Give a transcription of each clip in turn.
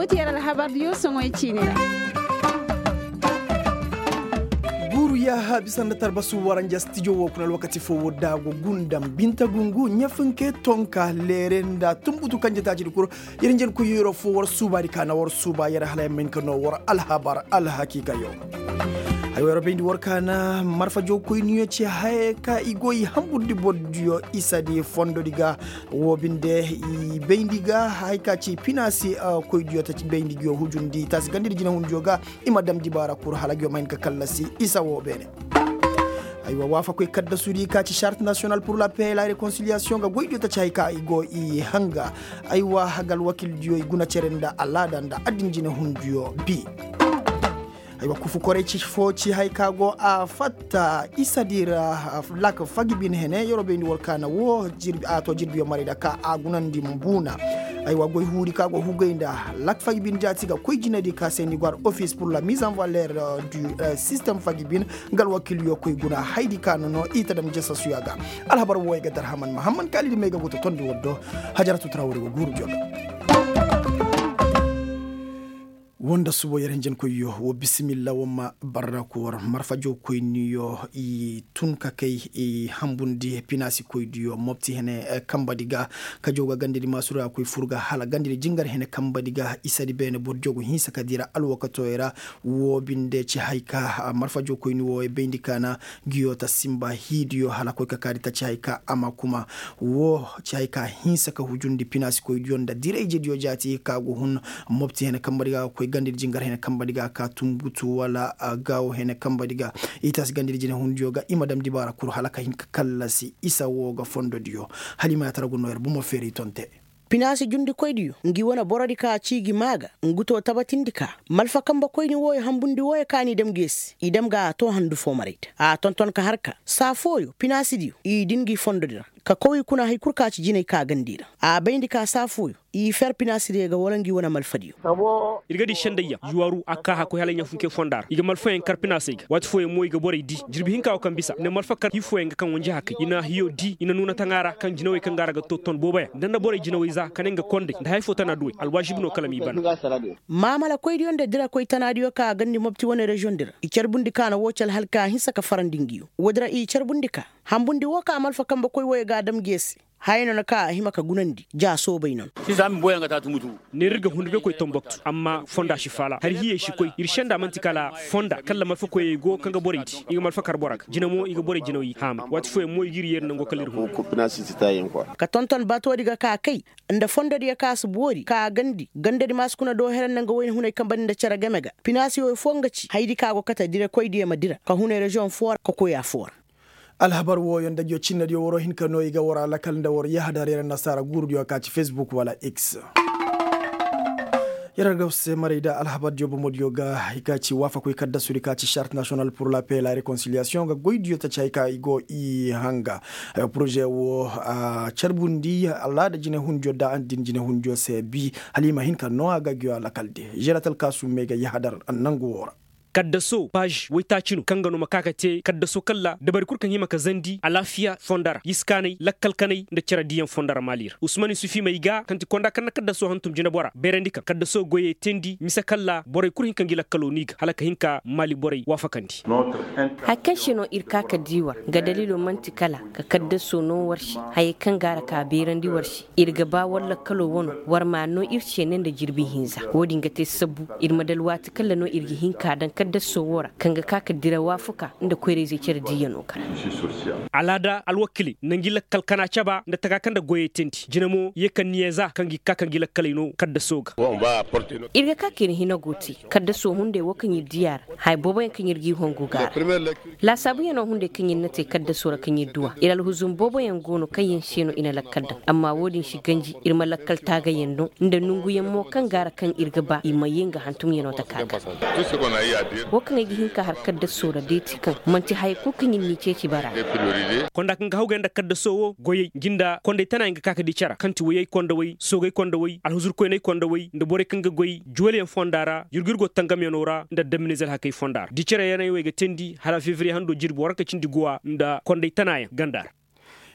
tiyara la habar yo songo chinira guru ya habisanda tarbasu waranja studio wo kunal wakati fo wodago gundam binta gungu nyafunke tonka lerenda tumbutu kanje tajiri kuro yerenjen ku yoro fo war subari kana war suba yara hala men kano war al habar al hakika yo ayoro bendi workana marfa jo koy niyo ci hayka igoyi hambudi boddio isadi fondo diga wobinde i bendiga hayka ci pinasi koy diota ci bendigi yo hujundi tas gandiri jina hunjoga imadam dibara kur halagyo main ka kallasi isa wobene aywa wafa koy kadda suri ka ci charte nationale pour la paix et la réconciliation ga goydo ta chayka igo i hanga aywa hagal wakil diyo guna cerenda alada nda adinjina hundiyo bi aywa kufu kore ci foci haykago a fatta isadira lak fagibin hene yorobe ndi wolkana wo jirbi ato jirbi marida ka agunandi mbuna aywa goy huri kago hugenda lak fagibin jatiga koy jinadi ka seni gwar office pour la mise en valeur du système fagibin ngal wakil yo koy guna haydi kanono itadam jessa suyaga alhabar woyga darhaman mahamman kalidi mega goto tondi woddo hajaratu trawri go guru joga wonda subo yerenjen ko yo wo bismillah wama barra ko war marfa jo koy niyo i tunka kay i hambundi pinasi koy diyo mopti hene kambadiga ka joga gandiri masura koy furga hala gandiri jingar hene kambadiga isadi bene bor jogo hinsa kadira alwakato era wo binde ci hayka marfa jo koy niwo e bendikana giyota simba hidiyo hala koy kakari ta ci hayka ama kuma wo ci hayka hinsa ka hujundi pinasi koy diyo nda direje diyo jati ka go hun mopti hene kambadiga koy gandir jingar hene kambadiga ka tumbutu wala gawo hene kambadiga itas gandir jine hundioga imadam dibara kur halaka hin kallasi isa woga fondo dio halima taraguno er bumo feri tonte pinasi jundi koydiyo ngi wona borodi ka cigi maga nguto tabatindika malfa kamba koyni woy hambundi woy kani dem gesi idem ga to handu fo marit a tonton ka harka sa foyo pinasi diyo i dingi fondodira ka koyi kuna hay kurka ci jine ka gandira a bayndi ka sa foyo i fer pinasire ga walangi wona malfadiyo irgadi shendaya yuwaru akka ha ko halanya funke fondar iga malfa en karpinase ga wat foye moy ga bore di jirbi hinka o kambisa ne malfa kar hifo en ga kan wonja hakki ina hiyo di ina nuna tangara kan jinawe kan gara ga toton bobaya danda bore jinawe za kanenga konde da hay fo tana duwe alwajibno kalami ban mamala koydi onde dira koy tanadiyo ka gandi mobti wona region dira i cerbundi kana wocal halka hinsa ka farandingiyo wodra i cerbundi ka hambundi woka malfa kamba koy woy ga dam gesi hayno na ka hima ka gunandi ja so baynon sisam boyanga ta tumutu ne riga hunde koy tomboktu amma fonda shi fala har hiye shi koy irshenda mantikala fonda kala malfa koy go kanga boriti iga malfa kar boraga jinamo iga bore jinawi hama wati foy moy giri yer nango kalir ko pinasi sitayen quoi ka tonton bato diga ka kai nda fonda diga ka su bori ka gandadi maskuna do heren nanga woni hunay kambani nda cara gamega pinasi o fongaci haydi ka go kata dire koy die madira ka hunay region for ko koya for alhabar wo yonda jo cinna dio woro hinka no iga wora lakal nda wor yahdare nasara gurdio ka ci Facebook wala X yara gawse marida alhabar jobo modioga hikachi wafa ko kadda suri ka ci charte nationale pour la paix et la réconciliation ga goydio ta chayka igo i hanga projet wo charbundi alla da jine hunjo da andin jine hunjo se bi halima hinka no aga gyo lakalde jeratal kasu mega yahdar nango wora kaddaso page waitachinu kangano makakate kaddaso kalla da bari kurkan yima ka zandi alafiya fondara yiskanai lakkalkanai da cira diyan fondara malir usmani sufi mai ga kanti konda kan kaddaso hantum jina bora berendika kaddaso goye tendi misa kalla boray kurhin kan gila kaloniga halaka hinka mali boray wafakandi hakashino irka ka diwa ga dalilo mantikala ka kaddaso no warshi hay kan gara ka berandi warshi irga ba walla kalo wono warma no irce nen da jirbi hinza wodi ngate sabu irmadal wati kala no irgi hinka dan kadda sowora kanga kaka dira wafuka inda koyre zai kira diyano kana alada alwakili nangila kalkana chaba nda takakanda goye tenti jinamo yekan niyeza kangi kaka ngila kalino kadda soga irga kakini hina goti kadda so hunde wakan yi diyar hay bobo yankan yirgi hongo gara la sabu yana hunde kan yin nate kadda sora kan yi duwa ilal huzum bobo yan gono kan yin sheno ina lakadda amma wodin shi ganji irma lakkal taga yendo inda nungu yammo kan gara kan irga ba imayinga hantum yano takaka wakan yi hinka harkar da sora deti kan manti hay ko kan yin nice ci bara konda kan hawga nda kadda sowo goye ginda konde tana inga kaka di cara kanti waye konda way sogay konda way alhuzur ko nay konda way nda bore kan ga goy juwele fondara yurgirgo tangam yanora nda demnizel hakay fondar di cara yana way ga tendi hala février hando jirbo warka cindi gowa nda konde tana gandar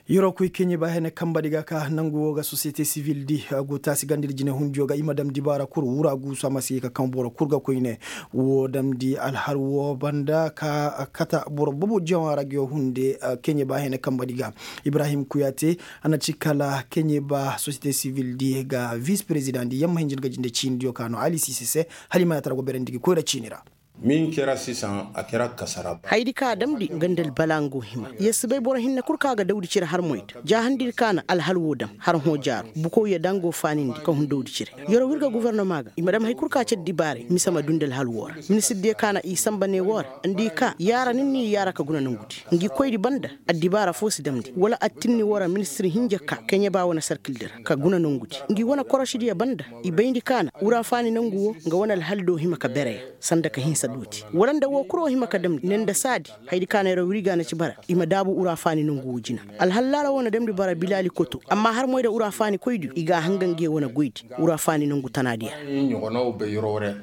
yoro kuy kenye ba hene kambadiga ka nangu ga société civile di go tasi gandir jine hunjo ga imadam dibara kur wura gu sama si ka kamboro kurga koyne wo dam di alharwo banda ka kata boro bobo jawara gyo hunde kenye ba hene kambadiga Ibrahim Kuyate ana cikala kenye ba société civile di ga vice président di yamma hinjin ga jinde cindio kano Ali Sisese halima tara go berendigi ko ra cinira min kera sisan a kera kasara haidi ka damdi gandal balango hima yesbe bor hinna kurka ga dawdi cire har moyta jahandir kana al halwodam har hojar buko ya dango fanindi ka hun dawdi cire yoro wirga gouvernement ga imadam hay kurka ce dibare mi sama dundal halwor ministre de kana i sambane wor andi ka yara ninni yara ka guna nangudi ngi koydi banda adibara fosi damdi wala attinni wora ministre hinja ka kenya ba wona sarkildir ka guna nangudi ngi wona koroshidi ya banda i bayndi kana ura fani nanguwo nga wona al haldo hima ka bere sanda ka hinsa duti waranda wo kuro hima kadam nenda sadi haydi kana ro wiriga na ci bara ima dabu ura fani nungu jina al halala wona demdi bara bilali koto amma har moyda ura fani koydu iga hangange wona goydi ura fani nungu tanadiya nyogono be yorore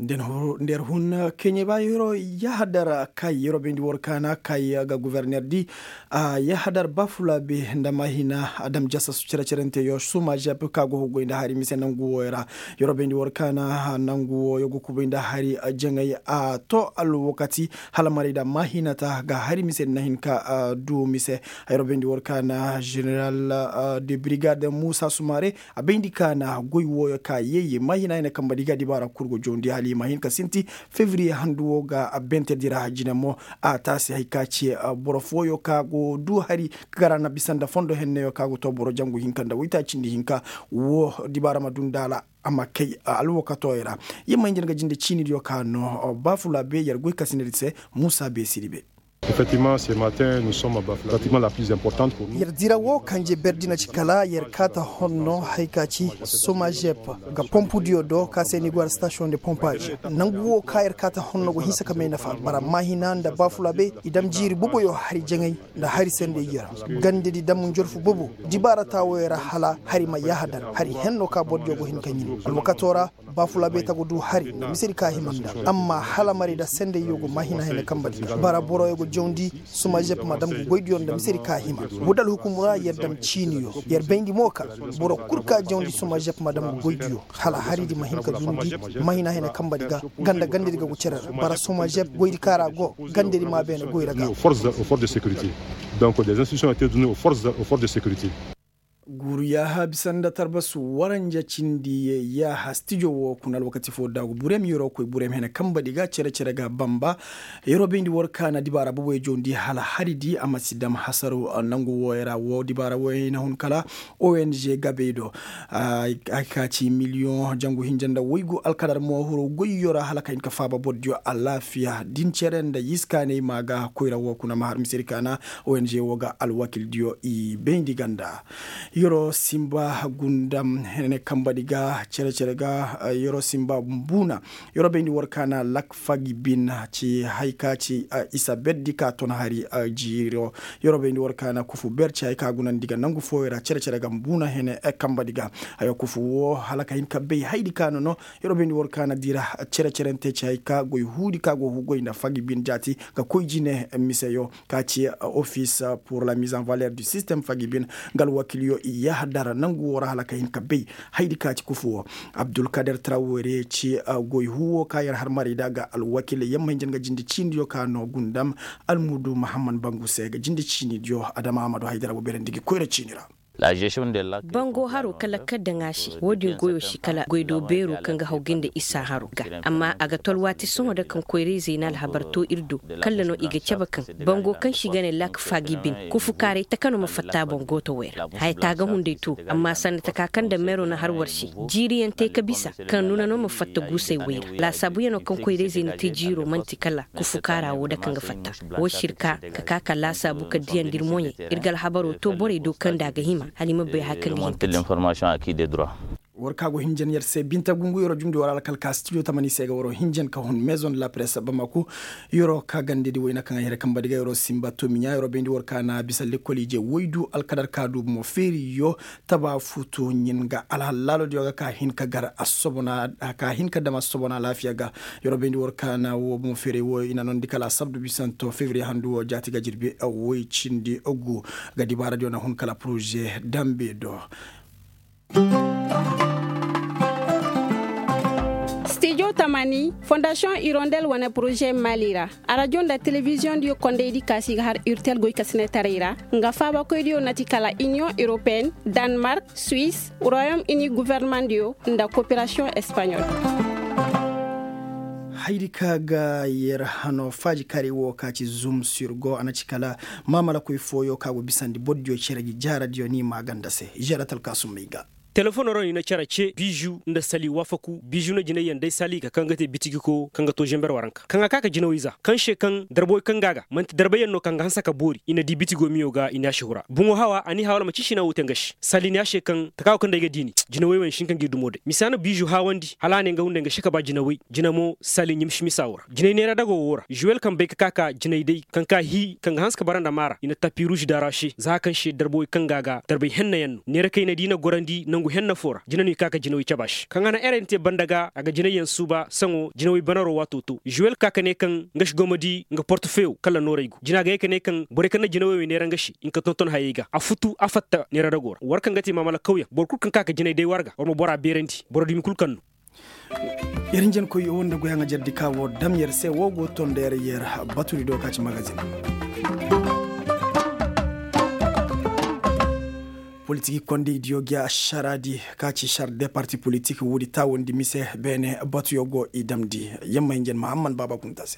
nder hun kenye ba yoro yahadar kay yoro bendi workana kay ga gouverneur di yahadar bafula be ndama hina adam jassa sucere cerente yo suma jape kago hogo inda hari mise nangu wera yoro bendi workana nangu yogo kubo inda hari jengay to al wakati halamari da mahina ta ga hari mise nahin ka du mise yoro bendi workana general de brigade Musa Sumare abendi kana goy woyo ka yeye mahina ina kambadiga di bara kurgo jondi mahin ka sinti février handuwo ga bente dira jinamo a tasi haikaci borofoyo kago du hari garana bisanda fondo henneyo kago to boro jangu hinkanda wita cindi hinka wo dibara madundala ama kay alwoka toyra yema injanga jinde chini dio kano bafula be yar goy kasinelise Musa be Sidibe. Effectivement, ce matin, nous sommes à Bafla, pratiquement la plus importante pour nous. Yerdira wo kanje berdina chikala yerkata honno haikachi somajep ga pompu diodo kaseni gwar station de pompage nanguwo ka yerkata honno go hisa kame nafa bara mahina da Bafula be idam jiri bubo yo hari jengay da hari sende yera gande di damun jorfu bubo dibara tawera hala hari ma yahadar hari henno ka bodjo go hin kanyin alwakatora Bafula be tago du hari misiri ka himanda amma hala mari da sende yogo mahina hene kambadi bara boro yogo jondi suma jep madam goydi on da misiri ka hima budal hukumura yerdam chiniyo yer bendi moka boro kurka jondi suma jep madam goydi hala haridi mahinka dundi mahina hene kambadi ga ganda gandiri ga gucera bara suma jep goydi kara go gandiri ma bene goyra ga aux forces de sécurité. Donc des instructions ont été données aux forces de sécurité. guru ya habisanda tarbasu waranja cindi ya hastijo wo kunal wakati fo dago burem yoro ko burem hena kambadi ga cere ga bamba yoro bendi workana dibara bubo jondi hala haridi amasidam hasaru nangu woyra wo dibara wo hina hun kala ONG gabedo akaci million jangu hinjanda woygo alkadar mo horo goyyora hala kain ka faba bodjo alafiya din cerenda yiskane maga koyra wo kuna mahar misirikana ONG woga alwakil dio i bendi ganda yoro simba gundam hene kambadiga cere ga yoro simba mbuna yoro bendi workana lak fagi bin ci haika ci isa beddi ka ton hari jiro yoro bendi workana kufu berci haika gunan diga nangu foyra cere ga mbuna hene kambadiga ayo kufu wo halaka hin kabbe haidi kano no yoro bendi workana dira cere nte ci haika goy hudi ka go hugo inda fagi bin jati ka koyjine miseyo ka ci office pour la mise en valeur du système fagi bin gal wakilio ya hadara nangu wora halaka hin kabbe haidi ka ci kufu Abdul Kader Traoré ci goy huwo kayar har mari daga al wakil yamma jinga jindi cindiyo kano gundam almudu Muhammad Bangu Sega jindi cindiyo Adama Amadou Haidara bo berendigi koyre cinira la gestion de la bango haro kala kadda ngashi wodin goyo shi kala goydo beru kanga hawginde isa haro ga amma aga tolwati songo da kan koyre zinal habarto irdu kala no iga cabakan bango kan shigane lak fagibin ku fukare ta kano mafatta bango to wera hay taga hunde to amma san ta kakan da mero na harwar shi jiriyan te kabisa kan nuna no mafatta gusai wera la sabuya no kan koyre zina te jiro mantikala ku fukara wo da kanga fatta wo shirka ka kaka la sabu ka diyan dirmoye irgal habaro to bore do kan daga hima Halima bai hakan l'information acquis des droits. warkago hinjen yerse binta gungu yoro jumdi wala kal ka studio tamani sega woro hinjen ka hon maison de la presse bamako yoro ka gande di wayna kan here kamba diga yoro simba to minya yoro bendi warka na bisal le kolije woydu al kadar kadu mo feri yo taba futu nyinga ala lalo di ka hin ka gar asobona ka hin ka dama sobona lafiya ga yoro bendi warka na wo mo feri wo ina non dikala sabdu bisanto février handu wo jati ga jirbe woy cindi ogu gadi bara di ona hon kala projet dambe do Studio Tamani, Fondation Hirondelle wana projet Malira. A radio da télévision dio konde di kasi har urtel goy kasine tarira. Nga faba ko dio natikala Union Européenne, Danemark, Suisse, Royaume-Uni gouvernement dio nda coopération espagnole. Haidi kaga yer hano faji kari wo kaci zoom sur go anachikala mama la koy foyo kago bisandi bodjo cheregi jara dio ni maganda se jara tal kasumaiga telephone ron ina cara ce biju nda sali wafaku biju na jina yanda sali ka kanga te bitigi ko kanga to jember waranka kanga kaka jina wiza kan she kan darboy kangaga manti darbayan no kanga hansa ka bori ina di bitigo miyo ga ina shihura bungo hawa ani hawala maci shina wuten gashi sali ne she kan takaw kan daga dini jina wewen shin kan gidu mode misana biju hawandi halane nga hunde nga shika ba jina wi jina mo sali nyim shimisa wora jina ne ra dago wora juel kan be kaka jina dai kan ka hi kan hanska baranda mara ina tapi rouge darashi za kan she darboy kangaga darbay henna yanno ne ra kai na dina gorandi nangu henna fora jinani kaka jinawi cabash kangana erente bandaga aga jinayen suba sango jinawi banaro watutu juel kaka ne kan ngash gomadi nga portefeuille kala noraygu jinaga yake ne kan bore kan jinawi ne rangashi inka tonton hayiga afutu afatta ne radagor warkan ngati mamala kawya borkul kan kaka jinay day warga ormo bora berenti borodi mikul kan yerinjen ko yonda goyanga jardi kawo dam yerse wogo ton der yer baturi do kaci magazine politique kondi diogia sharadi kaci char des partis politiques wudi tawondi mise bene batu yogo idamdi yamma ngen Muhammad Baba Kuntase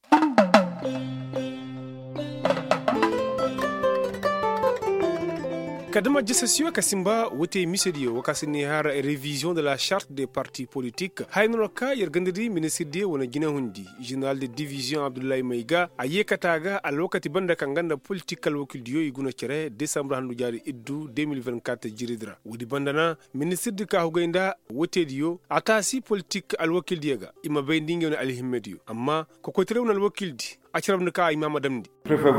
Kadama Jessasio Kasimba wote misedio wakasini har révision de la charte des partis politiques haynoka yergandiri ministre wona gina hundi général de division Abdoulaye Maiga aye kataga alokati banda kanganda political wakildio iguna cere décembre handu jari iddu 2024 jiridra wodi bandana ministre de kahugenda wote dio atasi politique alwakildiega ima bendinge wona alhimmedio amma kokotere wona alwakildi achiram ka imam adamdi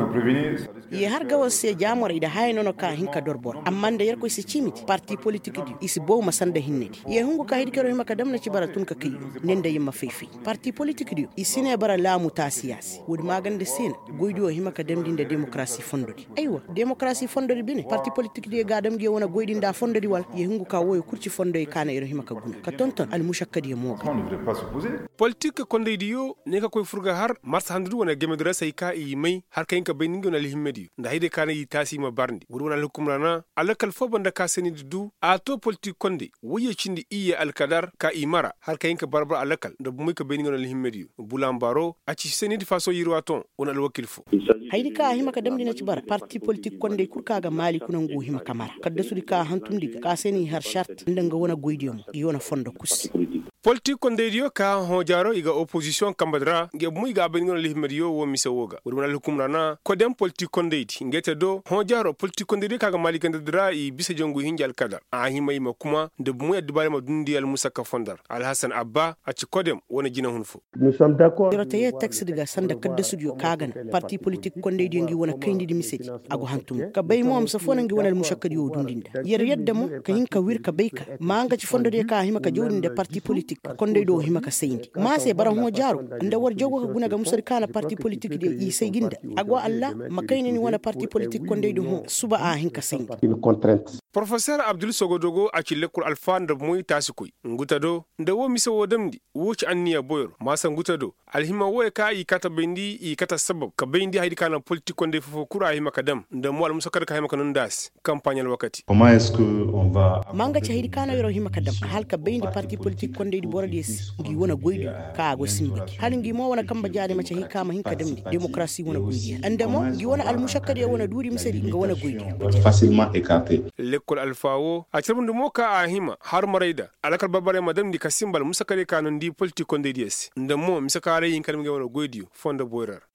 ye har gawas se jamor ida haynono ka hinka dorbor amma da yarko se chimiti parti politique di isi bo masanda hinnedi ye hungu ka hidkero hima kadam na ci baratun ka kiyo nenda yimma fefi parti politique di isine bara lamu ta siyasi wodi magande sen goydo hima kadam din da demokrasi fondodi aywa demokrasi fondodi bine parti politique di gadam ge wona goydin da fondodi wal ye hungu ka woyo kurci fondoy kana iro hima ka guna ka tonton al mushakkadi mo politique konde diyo ne ka koy furga har mars handu wona gemedra say ka yi mai har kayin ka beningo na lihimedi nda hayde kana yi tasi ma barndi wurwana hukumrana alakal fo banda ka seni du ato politique konde woye cindi iye alkadar ka imara har kayin ka barbar alakal nda bumay ka beningo na lihimedi bulambaro aci seni di faso yirwaton on alwakil fo haydi ka hima ka damdina ci bara parti politique konde kurkaga mali kunan go hima kamara kadda sudi ka hantundi ka seni har charte ndanga wona goydiyom yona fondo kus politique konde dio ka hojaro iga opposition kambadra nge muy ga beningo na lihimedi wo misawoga wurwana hukumrana ko dem politique konde di ngete do hojaro politique konde di kaga mali ganda dra i bisa jongu hinjal kada a hima ima kuma de muy adbare ma dundi al musaka fondar al hasan abba a ci kodem wona jina hunfo yorota ye taxe diga sanda kadda studio kagan parti politique konde di ngi wona kayndi di miseji ago hantum ka bay mom sa fona ngi wona al mushakkadi yo dundinda yer yedde mo ka hinka wirka bayka manga ci fondo de ka hima ka jowdinde parti politique konde do hima ka seyndi ma se bara hojaro nda war jogo ka guna ga musar kana parti politique de i seyginda agwa alla makayni ni wona parti politique konde do suba a hinka seyndi professeur Abdul Sogodogo a ci lekul alfan da muy tasikoy ngutado nda wo misa wodamdi woci anniya boyor masa ngutado alhima wo ka yi kata bendi i kata sabab ka bendi haydi kana politique konde fofo kura hima kadam nda mo al musakar ka hima kanon das campagne al wakati comment est-ce que on va manga ci haydi kana yoro hima kadam halka bendi parti politique konde di borodis ngi wona goydo ka go simbaki hal ngi mo wona kamba jaade ma ci hikama hinka damdi démocratie wona goydi andemo ngi wona al mushakkadi wona duri misali nga wona goydi facilement écarté l'école alfawo a cirbundu moka a hima har maraida alakal babare madam di kasimbal musakare kanon di politique konde dies ndemo misakare yin kalmi wona goydi fonda boyrar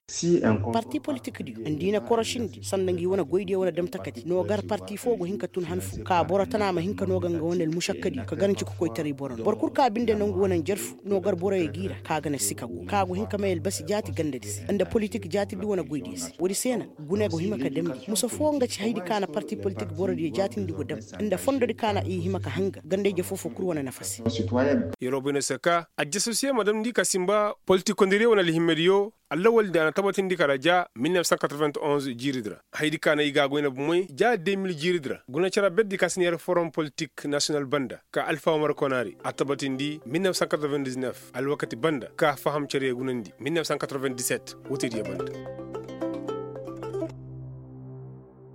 parti politique di andina korashindi sandangi wana goyde wana dam takati no gar parti fogo hinka tun hanfu ka bora tana ma hinka no ganga wonel mushakkadi ka ganci ko koytari boron bor kur ka binde no wona jerfu no gar bora e gira ka gana sikago ka go hinka mayel basi jati gande disi anda politique jati di wana goyde si wodi sena gune go himaka demdi muso fo ngati haydi kana parti politique bora di jati ndi go dem anda fondo di kana i himaka hanga gande je fofo kur wana nafasi yorobina saka ajasusiya madam ndi kasimba politique kondire wana lihimedio allawal da tabatin di karaja 1991 jiridra haydi kana iga goyna bumoy ja 2000 jiridra guna cara beddi kasnier forum politique national banda ka alpha omar konari atabatin di 1999 alwakati banda ka faham care gunandi 1997 wote di banda